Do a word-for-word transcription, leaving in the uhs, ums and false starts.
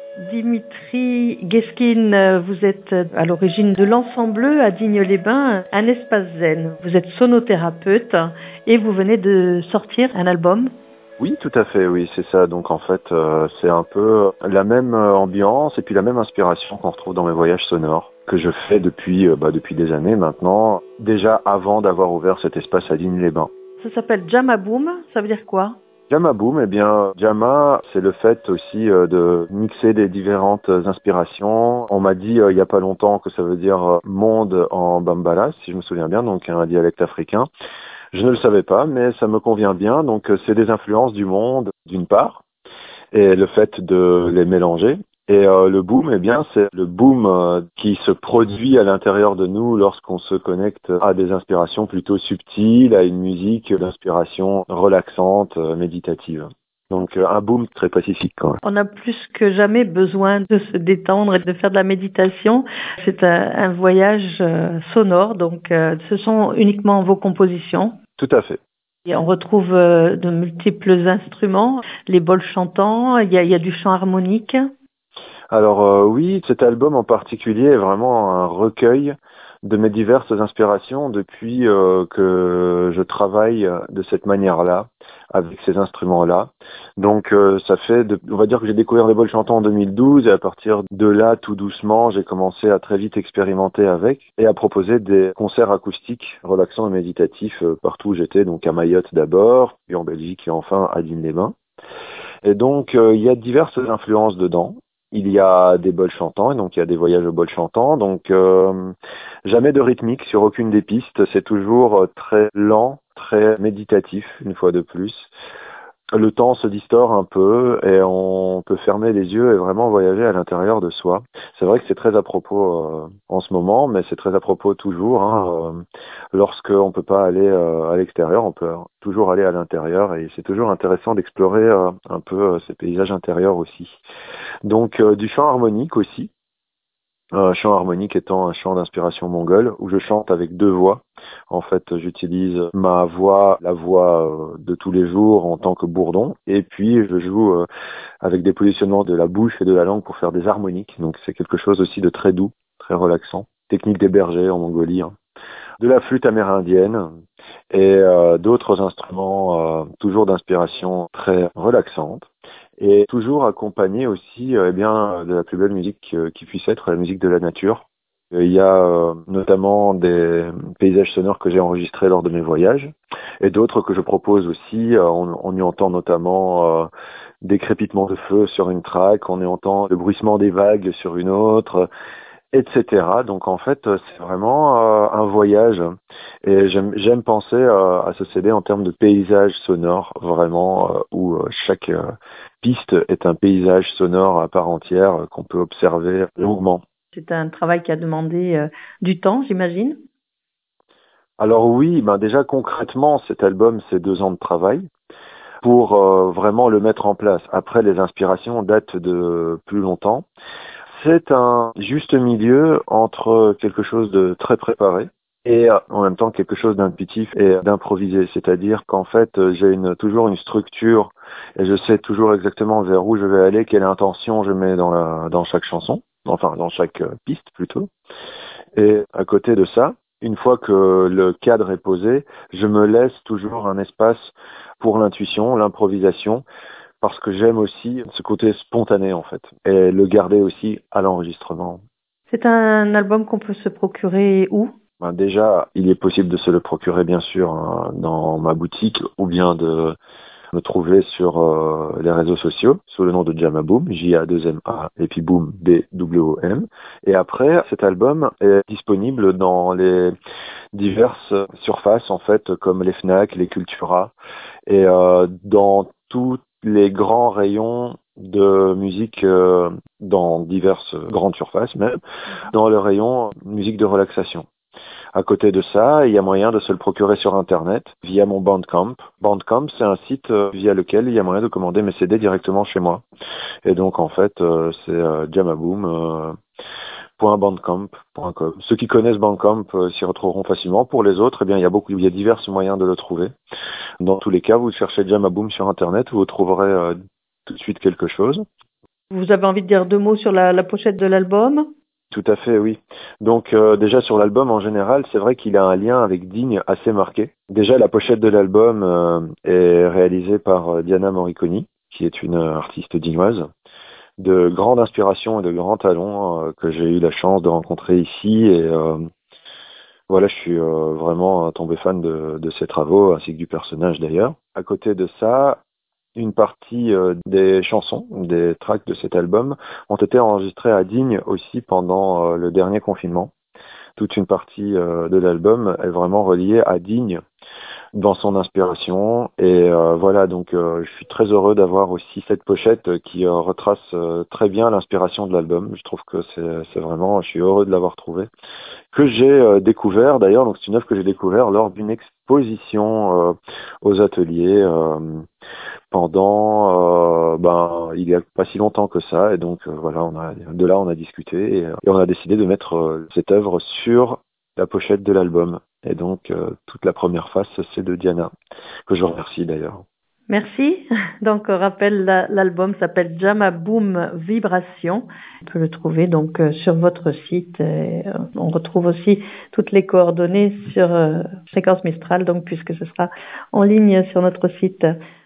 Dimitri Gueskine, vous êtes à l'origine de l'Ensemble Bleu à Digne-les-Bains, un espace zen. Vous êtes sonothérapeute et vous venez de sortir un album. Oui, tout à fait, oui, c'est ça. Donc en fait, euh, c'est un peu la même ambiance et puis la même inspiration qu'on retrouve dans mes voyages sonores que je fais depuis, euh, bah, depuis des années maintenant, déjà avant d'avoir ouvert cet espace à Digne-les-Bains. Ça s'appelle Jamaboom, ça veut dire quoi? Jamaboom, eh bien, Jama, c'est le fait aussi euh, de mixer des différentes inspirations. On m'a dit euh, il y a pas longtemps que ça veut dire euh, monde en bambara, si je me souviens bien, donc un dialecte africain. Je ne le savais pas, mais ça me convient bien. Donc, euh, c'est des influences du monde, d'une part, et le fait de les mélanger. Et euh, le boom, eh bien, c'est le boom euh, qui se produit à l'intérieur de nous lorsqu'on se connecte à des inspirations plutôt subtiles, à une musique d'inspiration relaxante, euh, méditative. Donc, euh, un boom très pacifique, quand même. On a plus que jamais besoin de se détendre et de faire de la méditation. C'est un, un voyage euh, sonore, donc euh, ce sont uniquement vos compositions. Tout à fait. Et on retrouve euh, de multiples instruments, les bols chantants, il y a, il y a du chant harmonique. Alors euh, oui, cet album en particulier est vraiment un recueil de mes diverses inspirations depuis euh, que je travaille de cette manière-là, avec ces instruments-là. Donc euh, ça fait, de, on va dire que j'ai découvert les bols chantants en deux mille douze et à partir de là, tout doucement, j'ai commencé à très vite expérimenter avec et à proposer des concerts acoustiques relaxants et méditatifs euh, partout où j'étais, donc à Mayotte d'abord, puis en Belgique et enfin à Digne-les-Bains. Et donc euh, il y a diverses influences dedans. Il y a des bols chantants, et donc il y a des voyages au bol chantant. Donc euh, jamais de rythmique sur aucune des pistes. C'est toujours très lent, très méditatif, une fois de plus. Le temps se distord un peu et on peut fermer les yeux et vraiment voyager à l'intérieur de soi. C'est vrai que c'est très à propos euh, en ce moment, mais c'est très à propos toujours. Hein, euh, lorsqu'on ne peut pas aller euh, à l'extérieur, on peut toujours aller à l'intérieur et c'est toujours intéressant d'explorer euh, un peu euh, ces paysages intérieurs aussi. Donc euh, du chant harmonique aussi. Un chant harmonique étant un chant d'inspiration mongole où je chante avec deux voix. En fait, j'utilise ma voix, la voix euh, de tous les jours en tant que bourdon, et puis je joue euh, avec des positionnements de la bouche et de la langue pour faire des harmoniques. Donc c'est quelque chose aussi de très doux, très relaxant. Technique des bergers en Mongolie. Hein. De la flûte amérindienne et euh, d'autres instruments euh, toujours d'inspiration très relaxante. Et toujours accompagné aussi euh, eh bien, de la plus belle musique euh, qui puisse être, la musique de la nature. Euh, Il y a euh, notamment des paysages sonores que j'ai enregistrés lors de mes voyages et d'autres que je propose aussi. Euh, on, on y entend notamment euh, des crépitements de feu sur une track, on y entend le bruissement des vagues sur une autre, et cetera. Donc en fait, c'est vraiment euh, un voyage. Et j'aime, j'aime penser euh, à ce C D en termes de paysage sonore, vraiment, euh, où euh, chaque euh, piste est un paysage sonore à part entière euh, qu'on peut observer longuement. C'est un travail qui a demandé euh, du temps, j'imagine. Alors oui, ben déjà concrètement, cet album, c'est deux ans de travail pour euh, vraiment le mettre en place. Après, les inspirations datent de plus longtemps. C'est un juste milieu entre quelque chose de très préparé et euh, en même temps quelque chose d'intuitif et d'improvisé. C'est-à-dire qu'en fait, euh, j'ai une, toujours une structure et je sais toujours exactement vers où je vais aller, quelle intention je mets dans, la, dans chaque chanson, enfin dans chaque euh, piste plutôt. Et à côté de ça, une fois que le cadre est posé, je me laisse toujours un espace pour l'intuition, l'improvisation, parce que j'aime aussi ce côté spontané en fait, et le garder aussi à l'enregistrement. C'est un album qu'on peut se procurer où? Ben déjà, il est possible de se le procurer bien sûr hein, dans ma boutique ou bien de me trouver sur euh, les réseaux sociaux sous le nom de Jamaboom, J A deux M A et puis Boom B W O M. Et après, cet album est disponible dans les diverses surfaces en fait, comme les Fnac, les Cultura et euh, dans toutes les grands rayons de musique euh, dans diverses grandes surfaces même, dans le rayon musique de relaxation. À côté de ça, il y a moyen de se le procurer sur Internet via mon Bandcamp. Bandcamp, c'est un site euh, via lequel il y a moyen de commander mes C D directement chez moi. Et donc, en fait, euh, c'est euh, jamaboom point bandcamp point com. Ceux qui connaissent Bandcamp euh, s'y retrouveront facilement. Pour les autres, eh bien, il y a beaucoup, il y a divers moyens de le trouver. Dans tous les cas, vous cherchez Jamaboom sur Internet, vous trouverez euh, tout de suite quelque chose. Vous avez envie de dire deux mots sur la, la pochette de l'album? Tout à fait, oui. Donc euh, déjà sur l'album en général, c'est vrai qu'il a un lien avec Digne assez marqué. Déjà la pochette de l'album euh, est réalisée par euh, Diana Morriconi, qui est une euh, artiste dignoise, de grande inspiration et de grand talent euh, que j'ai eu la chance de rencontrer ici. Et euh, voilà, je suis euh, vraiment tombé fan de, de ses travaux, ainsi que du personnage d'ailleurs. À côté de ça, une partie euh, des chansons, des tracks de cet album ont été enregistrées à Digne aussi pendant euh, le dernier confinement. Toute une partie euh, de l'album est vraiment reliée à Digne dans son inspiration. Et euh, voilà, donc euh, je suis très heureux d'avoir aussi cette pochette qui euh, retrace euh, très bien l'inspiration de l'album. Je trouve que c'est, c'est vraiment, je suis heureux de l'avoir trouvé. Que j'ai euh, découvert d'ailleurs, donc c'est une œuvre que j'ai découvert lors d'une exposition euh, aux ateliers. Euh, pendant euh, ben il y a pas si longtemps que ça, et donc euh, voilà, on a de là on a discuté et, et on a décidé de mettre euh, cette œuvre sur la pochette de l'album. Et donc euh, toute la première face, c'est de Diana, que je remercie d'ailleurs. Merci. Donc, on rappelle, la- l'album s'appelle Jama Boom Vibration. On peut le trouver donc euh, sur votre site. Et, euh, on retrouve aussi toutes les coordonnées sur euh, Fréquence Mistral, donc puisque ce sera en ligne sur notre site.